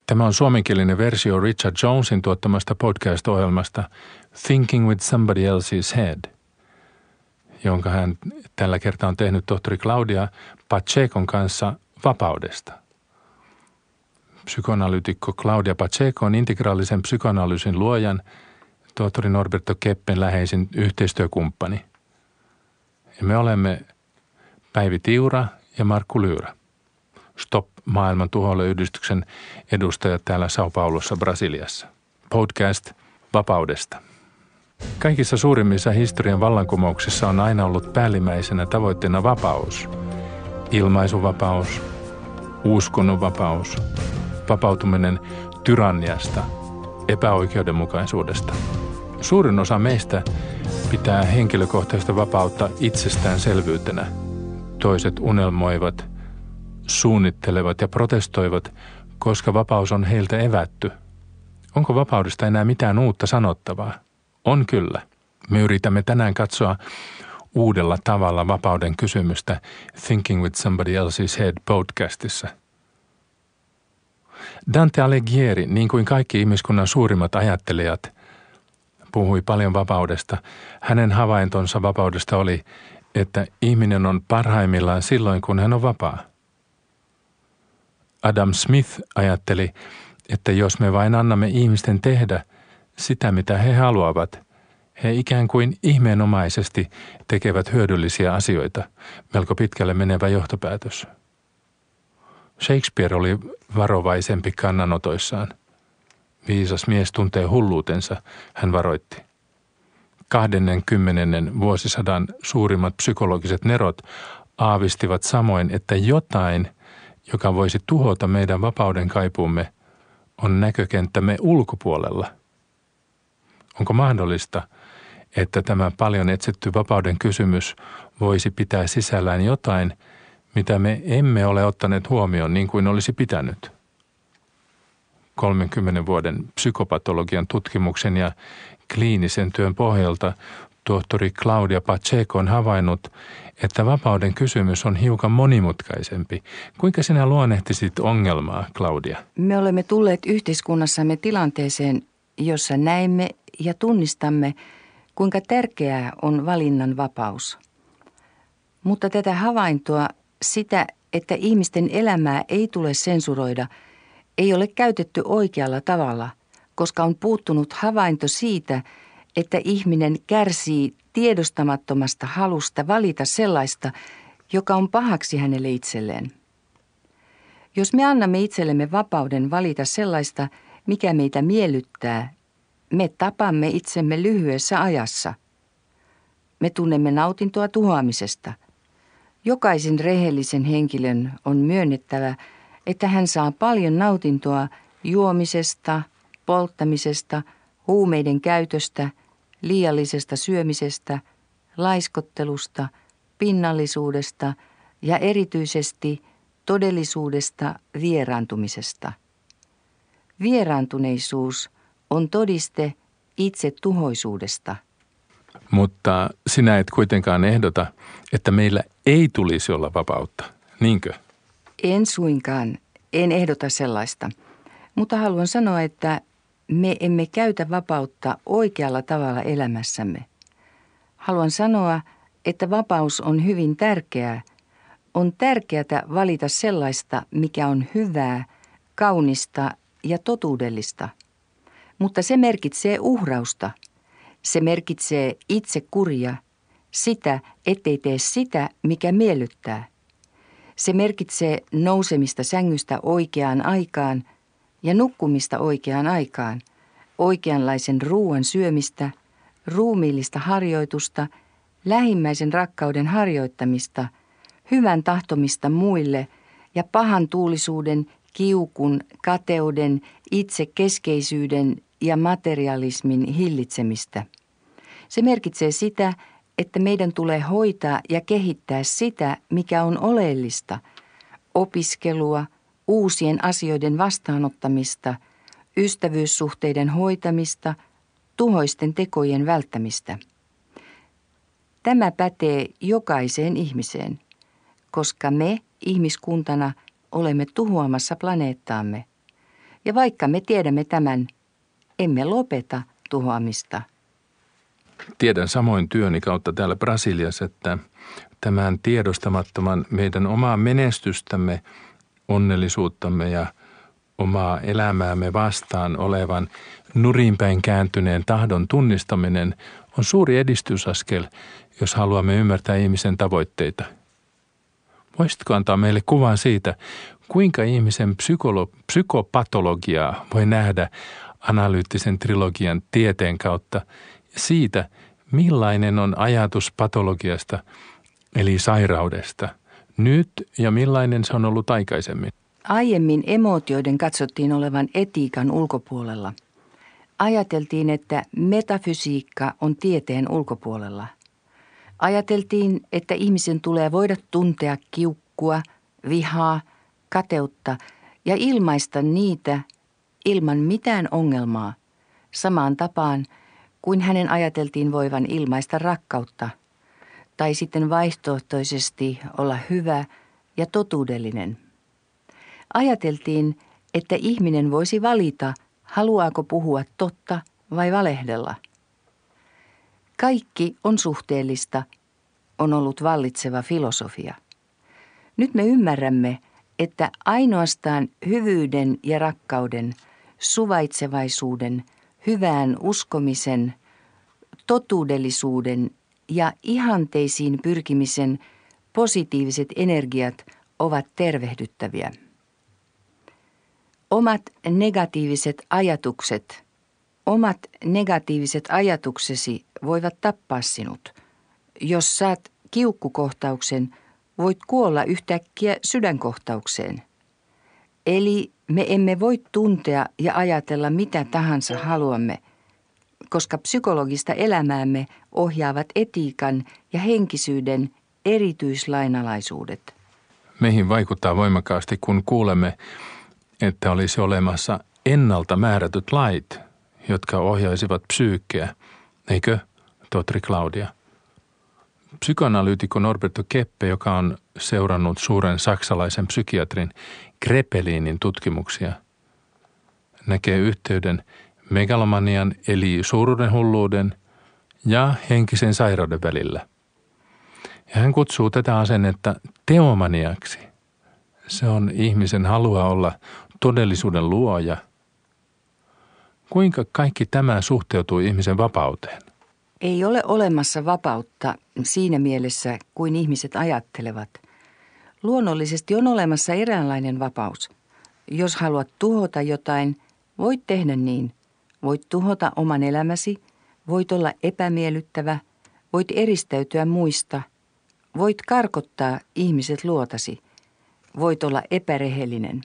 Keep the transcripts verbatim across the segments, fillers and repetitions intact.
Tämä on suomenkielinen versio Richard Jonesin tuottamasta podcast-ohjelmasta Thinking with Somebody Else's Head, jonka hän tällä kertaa on tehnyt tohtori Claudia Pachecon kanssa vapaudesta. Psykoanalyytikko Claudia Pacheco on integraalisen psykoanalyysin luojan, tohtori Norberto Keppen läheisin yhteistyökumppani. Ja me olemme Päivi Tiura ja Markku Lyyrä. Stop maailman tuholle-yhdistyksen edustajat täällä São Paulossa, Brasiliassa. Podcast vapaudesta. Kaikissa suurimmissa historian vallankumouksissa on aina ollut päällimmäisenä tavoitteena vapaus. Ilmaisuvapaus, uskonnonvapaus, vapautuminen tyranniasta, epäoikeudenmukaisuudesta. Suurin osa meistä pitää henkilökohtaista vapautta itsestäänselvyytenä. Toiset unelmoivat, suunnittelevat ja protestoivat, koska vapaus on heiltä evätty. Onko vapaudesta enää mitään uutta sanottavaa? On kyllä. Me yritämme tänään katsoa uudella tavalla vapauden kysymystä Thinking with Somebody Else's Head podcastissa. Dante Alighieri, niin kuin kaikki ihmiskunnan suurimmat ajattelijat, puhui paljon vapaudesta. Hänen havaintonsa vapaudesta oli, että ihminen on parhaimmillaan silloin, kun hän on vapaa. Adam Smith ajatteli, että jos me vain annamme ihmisten tehdä sitä, mitä he haluavat, he ikään kuin ihmeenomaisesti tekevät hyödyllisiä asioita, melko pitkälle menevä johtopäätös. Shakespeare oli varovaisempi kannanotoissaan. Viisas mies tuntee hulluutensa, hän varoitti. Kahdennenkymmenennen vuosisadan suurimmat psykologiset nerot aavistivat samoin, että jotain, joka voisi tuhota meidän vapauden kaipuumme, on näkökenttämme ulkopuolella. Onko mahdollista, että tämä paljon etsitty vapauden kysymys voisi pitää sisällään jotain, mitä me emme ole ottaneet huomioon niin kuin olisi pitänyt? kolmenkymmenen vuoden psykopatologian tutkimuksen ja kliinisen työn pohjalta tohtori Claudia Pacheco on havainnut, että vapauden kysymys on hiukan monimutkaisempi. Kuinka sinä luonnehtisit ongelmaa, Claudia? Me olemme tulleet yhteiskunnassamme tilanteeseen, jossa näemme ja tunnistamme, kuinka tärkeää on valinnan vapaus. Mutta tätä havaintoa, sitä, että ihmisten elämää ei tule sensuroida, ei ole käytetty oikealla tavalla, koska on puuttunut havainto siitä, että ihminen kärsii tiedostamattomasta halusta valita sellaista, joka on pahaksi hänelle itselleen. Jos me annamme itsellemme vapauden valita sellaista, mikä meitä miellyttää, me tapamme itsemme lyhyessä ajassa. Me tunnemme nautintoa tuhoamisesta. Jokaisen rehellisen henkilön on myönnettävä, että hän saa paljon nautintoa juomisesta, polttamisesta, huumeiden käytöstä, liiallisesta syömisestä, laiskottelusta, pinnallisuudesta ja erityisesti todellisuudesta vieraantumisesta. Vieraantuneisuus on todiste itse tuhoisuudesta. Mutta sinä et kuitenkaan ehdota, että meillä ei tulisi olla vapautta, niinkö? En suinkaan, en ehdota sellaista, mutta haluan sanoa, että me emme käytä vapautta oikealla tavalla elämässämme. Haluan sanoa, että vapaus on hyvin tärkeää. On tärkeää valita sellaista, mikä on hyvää, kaunista ja totuudellista. Mutta se merkitsee uhrausta. Se merkitsee itsekuria, sitä, ettei tee sitä, mikä miellyttää. Se merkitsee nousemista sängystä oikeaan aikaan ja nukkumista oikeaan aikaan, oikeanlaisen ruuan syömistä, ruumiillista harjoitusta, lähimmäisen rakkauden harjoittamista, hyvän tahtomista muille ja pahan tuulisuuden, kiukun, kateuden, itsekeskeisyyden ja materialismin hillitsemistä. Se merkitsee sitä, että meidän tulee hoitaa ja kehittää sitä, mikä on oleellista, opiskelua, uusien asioiden vastaanottamista, ystävyyssuhteiden hoitamista, tuhoisten tekojen välttämistä. Tämä pätee jokaiseen ihmiseen, koska me ihmiskuntana olemme tuhoamassa planeettaamme. Ja vaikka me tiedämme tämän, emme lopeta tuhoamista. Tiedän samoin työni kautta täällä Brasiliassa, että tämän tiedostamattoman meidän omaa menestystämme, onnellisuuttamme ja omaa elämäämme vastaan olevan nurinpäin kääntyneen tahdon tunnistaminen on suuri edistysaskel, jos haluamme ymmärtää ihmisen tavoitteita. Voisitko antaa meille kuvan siitä, kuinka ihmisen psykolo- psykopatologiaa voi nähdä analyyttisen trilogian tieteen kautta ja siitä, millainen on ajatus patologiasta eli sairaudesta nyt ja millainen se on ollut aikaisemmin? Aiemmin emootioiden katsottiin olevan etiikan ulkopuolella. Ajateltiin, että metafysiikka on tieteen ulkopuolella. Ajateltiin, että ihmisen tulee voida tuntea kiukkua, vihaa, kateutta ja ilmaista niitä ilman mitään ongelmaa, samaan tapaan kuin hänen ajateltiin voivan ilmaista rakkautta, tai sitten vaihtoehtoisesti olla hyvä ja totuudellinen. Ajateltiin, että ihminen voisi valita, haluaako puhua totta vai valehdella. Kaikki on suhteellista, on ollut vallitseva filosofia. Nyt me ymmärrämme, että ainoastaan hyvyyden ja rakkauden, suvaitsevaisuuden, hyvään uskomisen, totuudellisuuden ja ihanteisiin pyrkimisen positiiviset energiat ovat tervehdyttäviä. Omat negatiiviset ajatukset, omat negatiiviset ajatuksesi voivat tappaa sinut. Jos saat kiukkukohtauksen, voit kuolla yhtäkkiä sydänkohtaukseen. Eli me emme voi tuntea ja ajatella mitä tahansa haluamme, koska psykologista elämäämme ohjaavat etiikan ja henkisyyden erityislainalaisuudet. Meihin vaikuttaa voimakkaasti, kun kuulemme, että olisi olemassa ennalta määrätyt lait, jotka ohjaisivat psyykkeä, eikö, tohtori Claudia? Psykoanalyytikko Norberto Keppe, joka on seurannut suuren saksalaisen psykiatrin Krepelinin tutkimuksia, näkee yhteyden megalomanian eli suuruuden hulluuden ja henkisen sairauden välillä. Ja hän kutsuu tätä asennetta teomaniaksi. Se on ihmisen halua olla todellisuuden luoja. Kuinka kaikki tämä suhteutuu ihmisen vapauteen? Ei ole olemassa vapautta siinä mielessä, kuin ihmiset ajattelevat. Luonnollisesti on olemassa eräänlainen vapaus. Jos haluat tuhota jotain, voit tehdä niin. Voit tuhota oman elämäsi, voit olla epämiellyttävä, voit eristäytyä muista, voit karkottaa ihmiset luotasi, voit olla epärehellinen.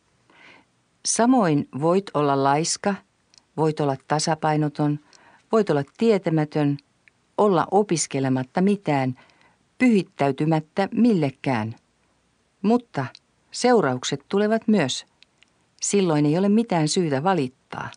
Samoin voit olla laiska, voit olla tasapainoton, voit olla tietämätön, olla opiskelematta mitään, pyhittäytymättä millekään. Mutta seuraukset tulevat myös. Silloin ei ole mitään syytä valittaa.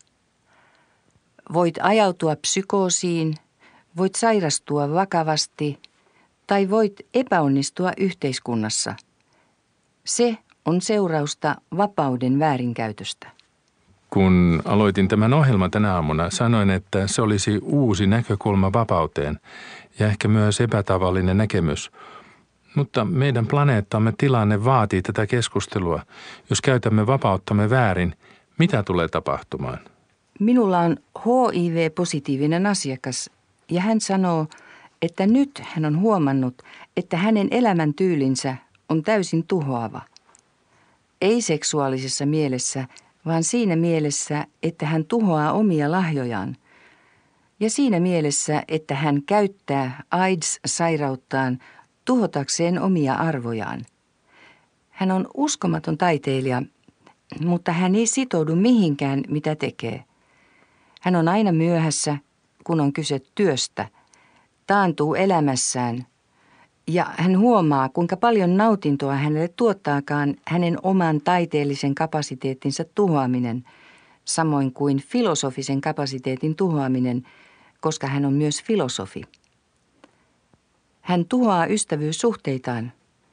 Voit ajautua psykoosiin, voit sairastua vakavasti tai voit epäonnistua yhteiskunnassa. Se on seurausta vapauden väärinkäytöstä. Kun aloitin tämän ohjelman tänä aamuna, sanoin, että se olisi uusi näkökulma vapauteen ja ehkä myös epätavallinen näkemys. Mutta meidän planeettamme tilanne vaatii tätä keskustelua. Jos käytämme vapauttamme väärin, mitä tulee tapahtumaan? Minulla on H I V-positiivinen asiakas ja hän sanoo, että nyt hän on huomannut, että hänen elämäntyylinsä on täysin tuhoava. Ei seksuaalisessa mielessä, vaan siinä mielessä, että hän tuhoaa omia lahjojaan. Ja siinä mielessä, että hän käyttää AIDS-sairauttaan tuhotakseen omia arvojaan. Hän on uskomaton taiteilija, mutta hän ei sitoudu mihinkään, mitä tekee. Hän on aina myöhässä, kun on kyse työstä, taantuu elämässään ja hän huomaa, kuinka paljon nautintoa hänelle tuottaakaan hänen oman taiteellisen kapasiteettinsa tuhoaminen, samoin kuin filosofisen kapasiteetin tuhoaminen, koska hän on myös filosofi. Hän tuhoaa ystävyyssuhteitaan.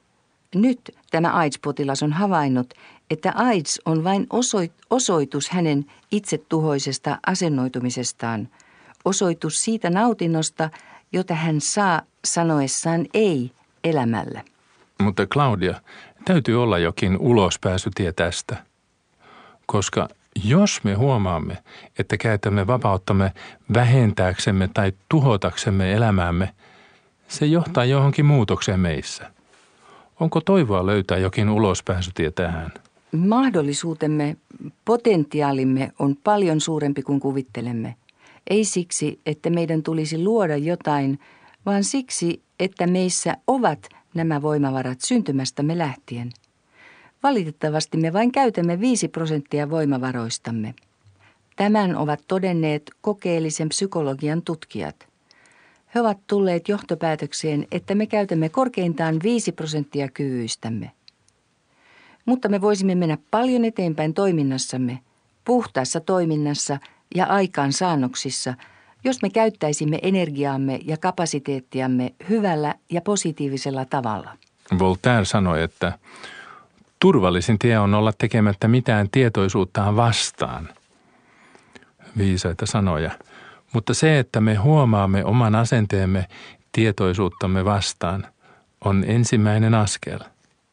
Nyt tämä AIDS-potilas on havainnut, että AIDS on vain osoitus hänen itsetuhoisesta asennoitumisestaan, osoitus siitä nautinnosta, jota hän saa sanoessaan ei elämällä. Mutta Claudia, täytyy olla jokin ulospääsytie tästä, koska jos me huomaamme, että käytämme vapauttamme vähentääksemme tai tuhotaksemme elämäämme, se johtaa johonkin muutokseen meissä. Onko toivoa löytää jokin ulospääsytie tähän? Mahdollisuutemme, potentiaalimme on paljon suurempi kuin kuvittelemme. Ei siksi, että meidän tulisi luoda jotain, vaan siksi, että meissä ovat nämä voimavarat syntymästämme lähtien. Valitettavasti me vain käytämme viisi prosenttia voimavaroistamme. Tämän ovat todenneet kokeellisen psykologian tutkijat. He ovat tulleet johtopäätökseen, että me käytämme korkeintaan viisi prosenttia kyvyistämme. Mutta me voisimme mennä paljon eteenpäin toiminnassamme, puhtaassa toiminnassa ja aikaansaannoksissa, jos me käyttäisimme energiaamme ja kapasiteettiamme hyvällä ja positiivisella tavalla. Voltaire sanoi, että turvallisin tie on olla tekemättä mitään tietoisuuttaan vastaan. Viisaita sanoja. Mutta se, että me huomaamme oman asenteemme tietoisuuttamme vastaan, on ensimmäinen askel.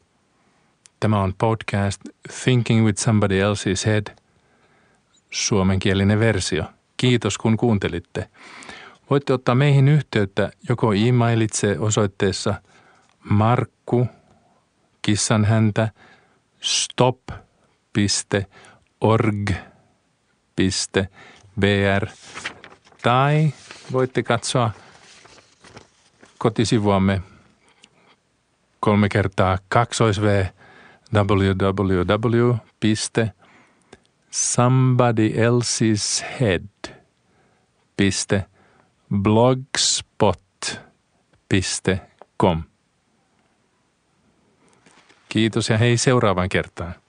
Tämä on podcast Thinking with Somebody Else's Head, suomenkielinen versio. Kiitos kun kuuntelitte. Voitte ottaa meihin yhteyttä joko e-mailitse osoitteessa markku, kissanhäntä, stop piste org piste b r tai voitte katsoa kotisivuamme kolme kertaa kaksois v w w w piste somebody else's head piste blogspot piste com. Kiitos ja hei seuraavaan kertaan.